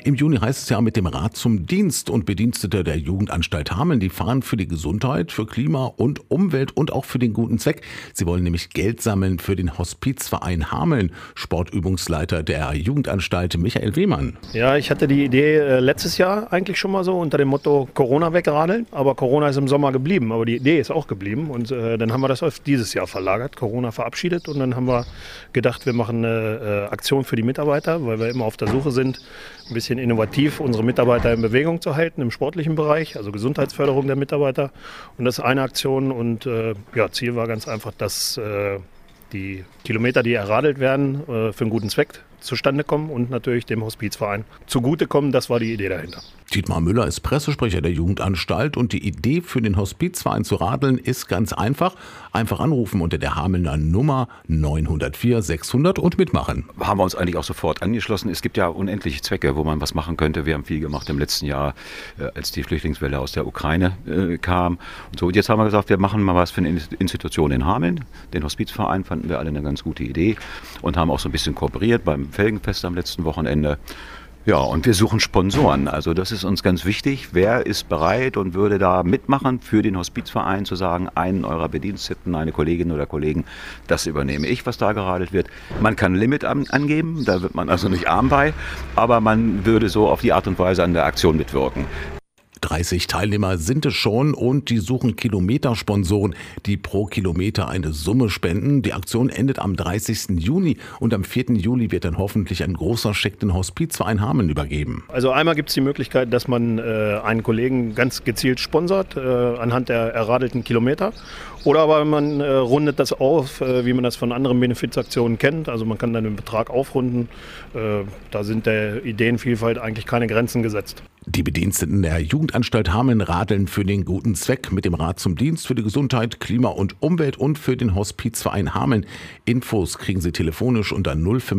Im Juni heißt es ja mit dem Rat zum Dienst und Bedienstete der Jugendanstalt Hameln, die fahren für die Gesundheit, für Klima und Umwelt und auch für den guten Zweck. Sie wollen nämlich Geld sammeln für den Hospizverein Hameln. Sportübungsleiter der Jugendanstalt Michael Wehmann. Ja, ich hatte die Idee letztes Jahr eigentlich schon mal so unter dem Motto Corona wegradeln, aber Corona ist im Sommer geblieben, aber die Idee ist auch geblieben und dann haben wir das auf dieses Jahr verlagert, Corona verabschiedet und dann haben wir gedacht, wir machen eine Aktion für die Mitarbeiter, weil wir immer auf der Suche sind, ein bisschen innovativ unsere Mitarbeiter in Bewegung zu halten im sportlichen Bereich, also Gesundheitsförderung der Mitarbeiter und das ist eine Aktion und Ziel war ganz einfach, dass die Kilometer, die erradelt werden, für einen guten Zweck zustande kommen und natürlich dem Hospizverein zugutekommen. Das war die Idee dahinter. Dietmar Müller ist Pressesprecher der Jugendanstalt und die Idee für den Hospizverein zu radeln ist ganz einfach. Einfach anrufen unter der Hamelner Nummer 904 600 und mitmachen. Haben wir uns eigentlich auch sofort angeschlossen. Es gibt ja unendliche Zwecke, wo man was machen könnte. Wir haben viel gemacht im letzten Jahr, als die Flüchtlingswelle aus der Ukraine kam. Und so, und jetzt haben wir gesagt, wir machen mal was für eine Institution in Hameln. Den Hospizverein fanden wir alle eine ganz gute Idee und haben auch so ein bisschen kooperiert beim Felgenfest am letzten Wochenende. Ja, und wir suchen Sponsoren. Also das ist uns ganz wichtig. Wer ist bereit und würde da mitmachen für den Hospizverein zu sagen, einen eurer Bediensteten, eine Kollegin oder Kollegen, das übernehme ich, was da geradelt wird. Man kann ein Limit angeben, da wird man also nicht arm bei, aber man würde so auf die Art und Weise an der Aktion mitwirken. 30 Teilnehmer sind es schon und die suchen Kilometersponsoren, die pro Kilometer eine Summe spenden. Die Aktion endet am 30. Juni und am 4. Juli wird dann hoffentlich ein großer Scheck den Hospizverein Hameln übergeben. Also einmal gibt es die Möglichkeit, dass man einen Kollegen ganz gezielt sponsert anhand der erradelten Kilometer. Oder aber man rundet das auf, wie man das von anderen Benefizaktionen kennt. Also man kann dann den Betrag aufrunden. Da sind der Ideenvielfalt eigentlich keine Grenzen gesetzt. Die Bediensteten der Jugendanstalt Hameln radeln für den guten Zweck mit dem Rat zum Dienst für die Gesundheit, Klima und Umwelt und für den Hospizverein Hameln. Infos kriegen Sie telefonisch unter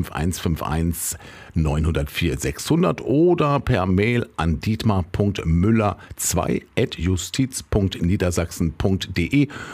05151 904 600 oder per Mail an dietmar.müller2@justiz.niedersachsen.de.